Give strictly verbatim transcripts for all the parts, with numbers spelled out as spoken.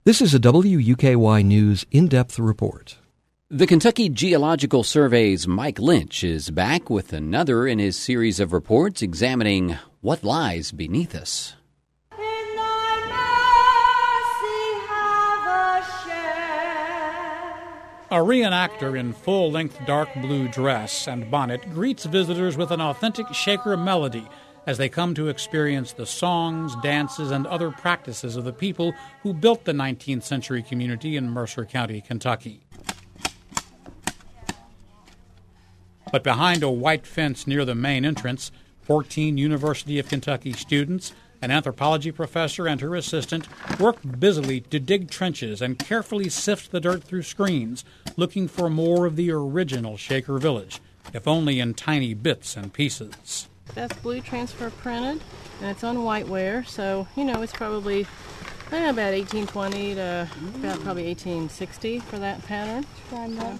This is a W U K Y News in-depth report. The Kentucky Geological Survey's Mike Lynch is back with another in his series of reports examining what lies beneath us. A reenactor in full-length dark blue dress and bonnet greets visitors with an authentic Shaker melody as they come to experience the songs, dances, and other practices of the people who built the nineteenth century community in Mercer County, Kentucky. But behind a white fence near the main entrance, fourteen University of Kentucky students, an anthropology professor and her assistant, work busily to dig trenches and carefully sift the dirt through screens, looking for more of the original Shaker village, if only in tiny bits and pieces. That's blue transfer printed, and it's on whiteware, so, you know, it's probably eh, about eighteen twenty to about probably eighteen sixty for that pattern. So,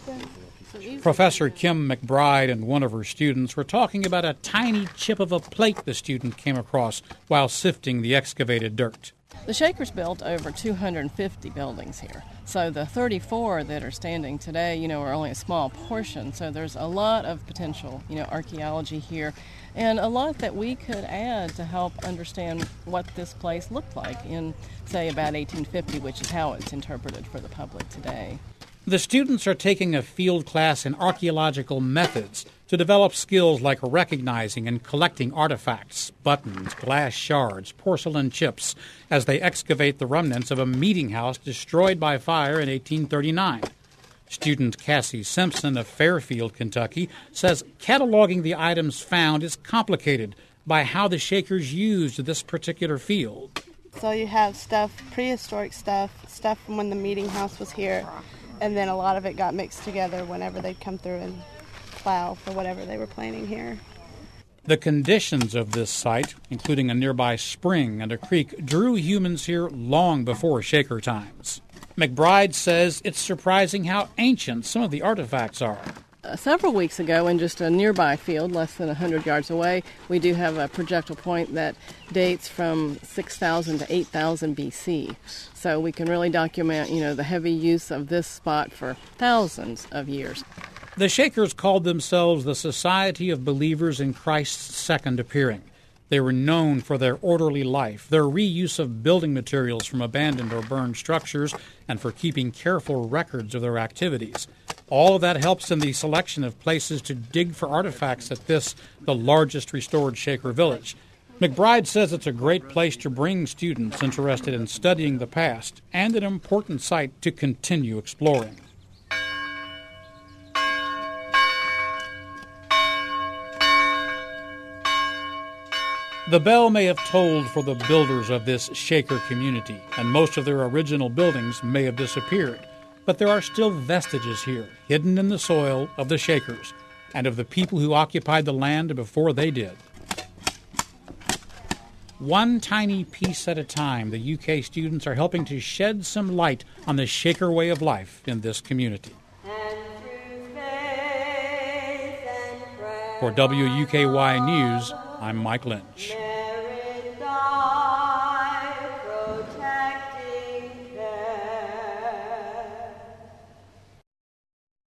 so Professor Kim McBride and one of her students were talking about a tiny chip of a plate the student came across while sifting the excavated dirt. The Shakers built over two hundred fifty buildings here. So the thirty-four that are standing today, you know, are only a small portion. So there's a lot of potential, you know, archaeology here, and a lot that we could add to help understand what this place looked like in, say, about eighteen fifty, which is how it's interpreted for the public today. The students are taking a field class in archaeological methods to develop skills like recognizing and collecting artifacts, buttons, glass shards, porcelain chips, as they excavate the remnants of a meeting house destroyed by fire in eighteen thirty-nine. Student Cassie Simpson of Fairfield, Kentucky, says cataloging the items found is complicated by how the Shakers used this particular field. So you have stuff, prehistoric stuff, stuff from when the meeting house was here, and then a lot of it got mixed together whenever they'd come through and plow for whatever they were planting here. The conditions of this site, including a nearby spring and a creek, drew humans here long before Shaker times. McBride says it's surprising how ancient some of the artifacts are. Uh, several weeks ago, in just a nearby field, less than one hundred yards away, we do have a projectile point that dates from six thousand to eight thousand B C. So we can really document, you know, the heavy use of this spot for thousands of years. The Shakers called themselves the Society of Believers in Christ's Second Appearing. They were known for their orderly life, their reuse of building materials from abandoned or burned structures, and for keeping careful records of their activities. All of that helps in the selection of places to dig for artifacts at this, the largest restored Shaker village. McBride says it's a great place to bring students interested in studying the past and an important site to continue exploring. The bell may have tolled for the builders of this Shaker community, and most of their original buildings may have disappeared. But there are still vestiges here, hidden in the soil of the Shakers and of the people who occupied the land before they did. One tiny piece at a time, the U K students are helping to shed some light on the Shaker way of life in this community. For W U K Y News, I'm Mike Lynch.